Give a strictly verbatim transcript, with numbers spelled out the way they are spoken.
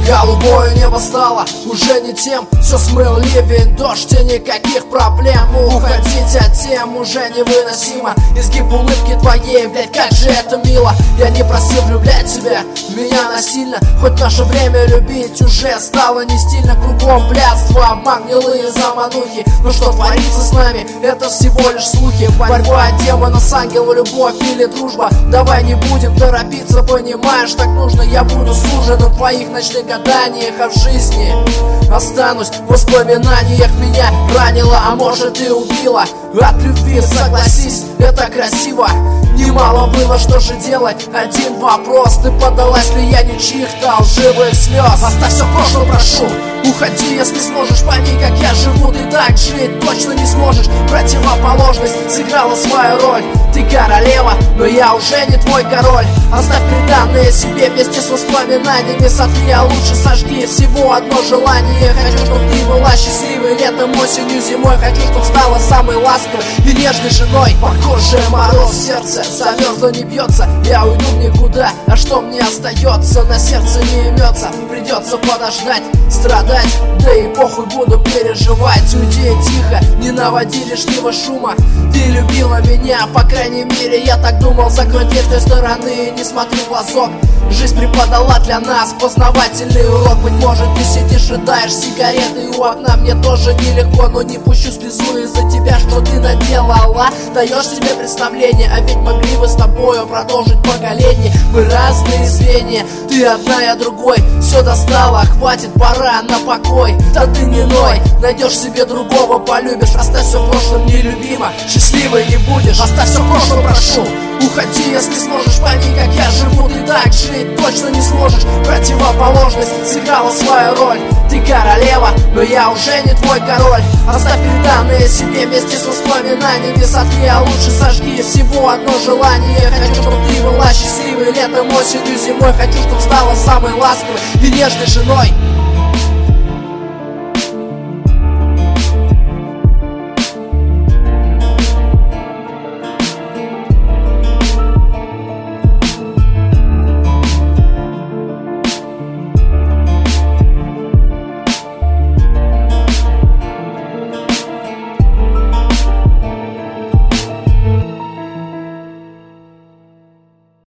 Голубое небо стало уже не тем, все смыл ливень, дождь и никаких проблем. Уходить от тем уже невыносимо. Изгиб улыбки твоей, блять, как же это мило. Я не просил влюблять тебя в меня насильно, хоть наше время любить уже стало не стильно. Кругом блядство, обман, гнилые заманухи. Но что творится с нами, это всего лишь слухи. Борьба демона с ангелом, любовь или дружба. Давай не будем торопиться, понимаешь, так нужно. Я буду сужен на твоих ночных гаданиях, а в жизни останусь в воспоминаниях. Меня ранило, а может и убило от любви, согласись, это красиво. Немало было, что же делать, один вопрос: ты поддалась влиянию чьих-то лживых слез? Оставь все в прошлом, прошу, уходи, если сможешь. Пойми, как я живу, ты так жить точно не сможешь. Противоположность сыграла свою роль. Ты королева, но я уже не твой король. Оставь приданное себе вместе с воспоминаниями. Сотри, а лучше сожги, всего одно желание. Хочу, чтобы ты была счастливой летом, осенью, зимой. Хочу, чтобы стала самой ласковой и нежной женой. По коже мороз, сердце замерзло, не бьется. Я уйду в никуда, а что мне остается? На сердце не имется, придется подождать, страдать, да и похуй, буду переживать. Уйди тихо, не наводи лишнего шума. Ты любила меня, по крайней мере я так думал. Закрой дверь с той стороны и не смотри в глазок. Жизнь преподала для нас познавательный урок. Быть может, ты сидишь и даешь сигареты у окна. Мне тоже нелегко, но не пущу слезу из-за тебя, что ты наделала. Даешь себе представление, а ведь могли бы с тобою продолжить поколение. Мы разные звенья, ты одна, я другой. Все достало, хватит, пора на покой. Да ты не ной, найдешь себе другого, полюбишь. Оставь все в прошлом, нелюбима, счастливой не будешь. Оставь все в прошлом, прошу, уходи, если сможешь. Пойми, как я живу, ты так жить точно не сможешь. Противоположность сыграла свою роль. Ты королева, но я уже не твой король. Оставь приданное себе вместе с воспоминаниями. Сотри, а лучше сожги, всего одно желание. Хочу, чтобы ты была счастливой летом, осенью, зимой. Хочу, чтобы стала самой ласковой и нежной женой.